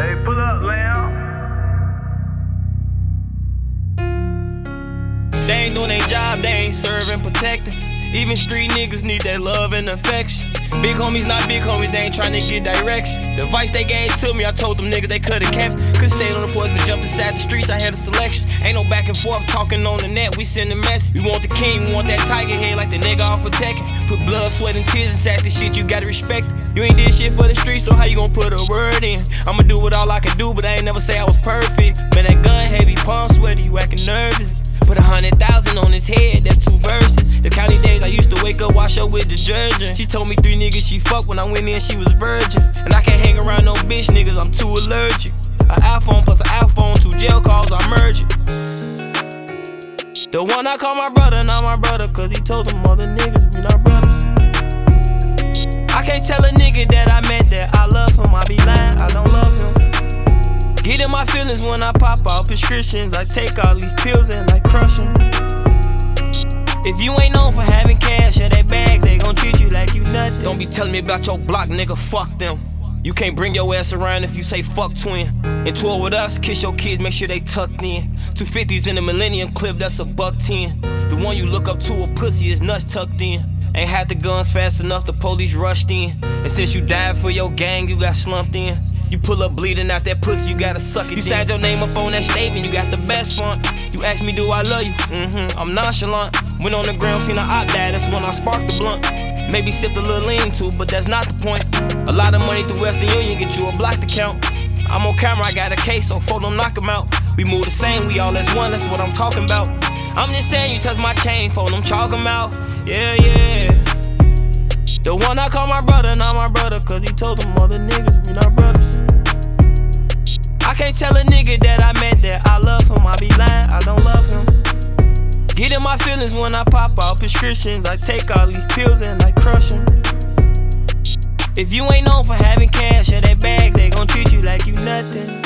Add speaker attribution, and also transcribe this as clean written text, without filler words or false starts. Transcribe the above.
Speaker 1: Hey, pull up, lamb.
Speaker 2: They ain't doing their job, they ain't serving, protecting. Even street niggas need that love and affection. Big homies not big homies, they ain't trying to get direction. The advice they gave to me, I told them niggas they could've kept. Could've stayed on the porch, but jumped inside the streets, I had a selection. Ain't no back and forth talking on the net, we send a message. We want the king, we want that tiger head like the nigga off of Tekken. Put blood, sweat, and tears inside this shit, you gotta respect it. You ain't did shit for the streets, so how you gon' put a word in? I'ma do what all I can do, but I ain't never say I was perfect. Man, that gun heavy, palm sweaty, you acting nervous. Put 100,000 on his head, that's 2 verses. The county days I used to wake up, wash up with detergent. She told me 3 niggas she fucked when I went in, she was virgin. And I can't hang around no bitch niggas, I'm too allergic. An iPhone plus an iPhone, 2 jail calls, I merge it. The one I call my brother, not my brother, cause he told them other niggas we not brothers. I can't tell a nigga that I met that I love him, I be lying, I don't love him. Get in my feelings when I pop out prescriptions. I take all these pills and I crush them. If you ain't known for having cash or that bag, they gon' treat you like you nothing. Don't be telling me about your block, nigga, fuck them. You can't bring your ass around if you say fuck twin. And tour with us, kiss your kids, make sure they tucked in. 250s in the Millennium Clip, that's $110. The one you look up to a pussy is nuts tucked in. Ain't had the guns fast enough, the police rushed in. And since you died for your gang, you got slumped in. You pull up bleeding out that pussy, you gotta suck it. You signed your name up on that statement, you got the best font. You asked me, do I love you? I'm nonchalant. Went on the ground, seen a op die, that's when I sparked the blunt. Maybe sipped a little lean too, but that's not the point. A lot of money through Western Union, get you a block account. I'm on camera, I got a case, so for them knock 'em out. We move the same, we all as one, that's what I'm talking about. I'm just saying, you touch my chain, for them chalk 'em out. Yeah, yeah. The one I call my brother, not my brother, cause he told them other niggas we not brothers. I can't tell a nigga that I met that I love him, I be lying, I don't love him. Get in my feelings when I pop out prescriptions. I take all these pills and I crush them. If you ain't known for having cash or that bag, they gon' treat you like you nothing.